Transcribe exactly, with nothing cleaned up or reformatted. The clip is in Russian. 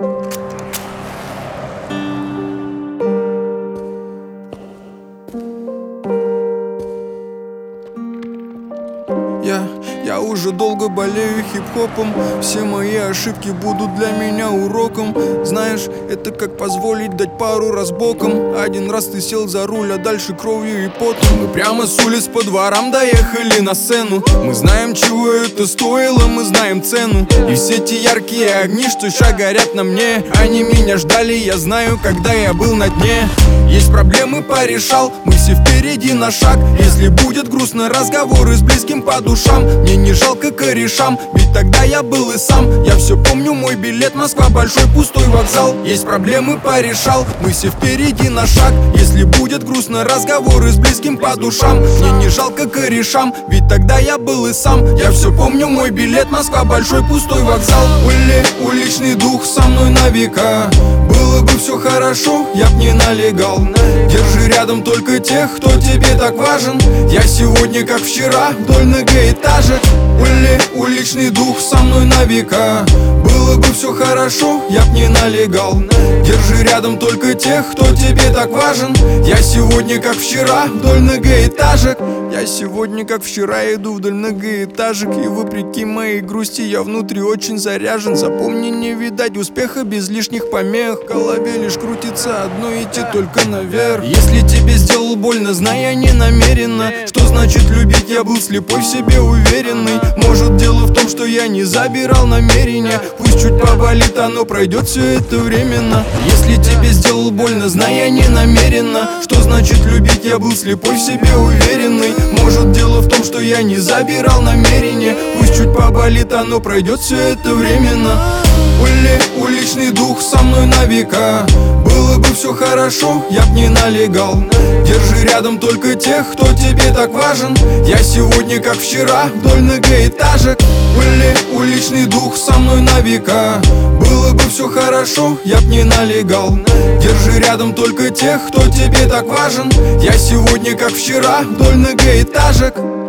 Я, я уже долго болею хип-хопом. Все мои ошибки будут для меня уроком. Знаешь, это как позволить дать пару раз боком. Один раз ты сел за руль, а дальше кровью и потом. Мы прямо с улиц по дворам доехали на сцену. Мы знаем, чего это стоило, мы знаем цену. И все те яркие огни, что ща горят на мне, они меня ждали, я знаю, когда я был на дне. Есть проблемы, порешал, мы все впереди на шаг. Если будет грустно, разговоры с близким по душам. Мне не жалко корешам, ведь тогда я был и сам. Я все помню, мой билет, Москва, большой пустой вокзал. Есть проблемы, порешал, мы все впереди на шаг. Если будет грустно, разговоры с близким по душам. Мне не жалко корешам, ведь тогда я был и сам. Я все помню, мой билет, Москва, большой пустой вокзал. Ули, уличный дух со мной на века. Было бы все хорошо, я б не налегал. Держи рядом только тех, кто тебе так важен. Я сегодня, как вчера, вдоль многоэтажек. Ули, уличный дух со мной на века. Было бы все хорошо, я б не налегал. Держи рядом только тех, кто тебе так важен. Я сегодня, как вчера, вдоль многоэтажек. Я сегодня, как вчера, иду вдоль многоэтажек. И вопреки моей грусти я внутри очень заряжен. Запомни, не видать успеха без лишних помех. В голове лишь крутится одно, идти только наверх. Если тебе сделал больно, знай, я не намеренно. Что значит любить? Я был слепой, в себе уверенный. Может, дело в том, что я не забирал намерения. Пусть чуть поболит, оно пройдет, все это временно. Если тебе сделал больно, знай, я не намеренно. Что значит любить? Я был слепой, в себе уверенный. Может, дело в том, что я не забирал намерения. Пусть чуть поболит, оно пройдет, все это временно. Ули, уличный дух со мной на века. Было бы все хорошо, я б не налегал. Держи рядом только тех, кто тебе так важен. Я сегодня, как вчера, вдоль многоэтажек. Ули, уличный дух со мной на века. Было бы все хорошо, я б не налегал. Держи рядом только тех, кто тебе так важен. Я сегодня, как вчера, вдоль многоэтажек.